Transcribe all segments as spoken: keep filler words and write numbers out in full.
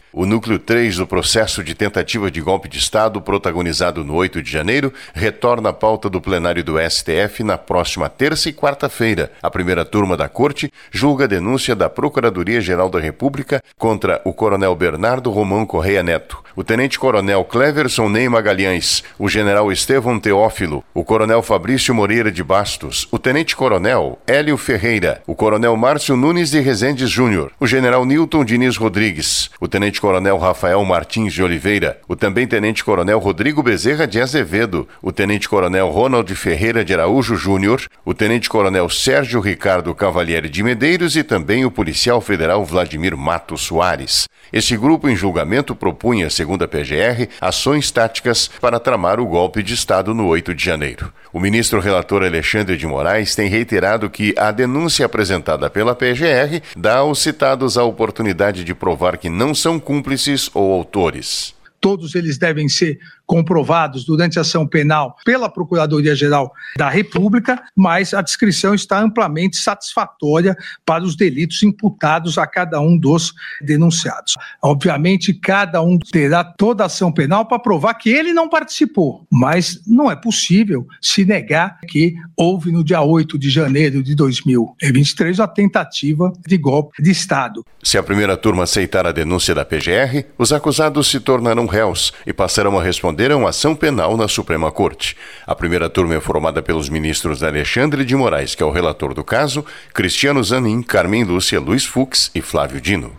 O núcleo três do processo de tentativa de golpe de Estado, protagonizado no oito de janeiro, retorna à pauta do plenário do S T F na próxima terça e quarta-feira. A primeira turma da Corte julga a denúncia da Procuradoria-Geral da República contra o coronel Bernardo Romão Correia Neto, o tenente-coronel Cleverson Ney Magalhães, o general Estevão Teófilo, o coronel Fabrício Moreira de Bastos, o tenente-coronel Hélio Ferreira, o coronel Márcio Nunes de Rezendes Júnior, o general Nilton Diniz Rodrigues, o tenente-coronel Rafael Martins de Oliveira, o também tenente-coronel Rodrigo Bezerra de Azevedo, o tenente-coronel Ronald Ferreira de Araújo Júnior, o tenente-coronel Sérgio Ricardo Cavalieri de Medeiros e também o policial federal Vladimir Matos Soares. Este grupo em julgamento propunha, segundo a P G R, ações táticas para tramar o golpe de Estado no oito de janeiro. O ministro relator Alexandre de Moraes tem reiterado que a denúncia apresentada pela P G R dá aos citados a oportunidade de provar que não são cúmplices ou autores. Todos eles devem ser comprovados durante a ação penal pela Procuradoria-Geral da República, mas a descrição está amplamente satisfatória para os delitos imputados a cada um dos denunciados. Obviamente, cada um terá toda a ação penal para provar que ele não participou, mas não é possível se negar que houve no dia oito de janeiro de dois mil e vinte e três a tentativa de golpe de Estado. Se a primeira turma aceitar a denúncia da P G R, os acusados se tornarão réus e passarão a responder a uma ação penal na Suprema Corte. A primeira turma é formada pelos ministros Alexandre de Moraes, que é o relator do caso, Cristiano Zanin, Carmen Lúcia, Luiz Fux e Flávio Dino.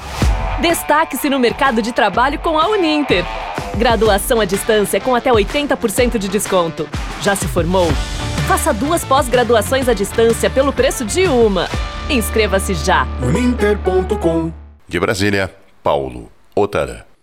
Destaque-se no mercado de trabalho com a Uninter. Graduação à distância com até oitenta por cento de desconto. Já se formou? Faça duas pós-graduações à distância pelo preço de uma. Inscreva-se já. uninter ponto com. De Brasília, Paulo Otara.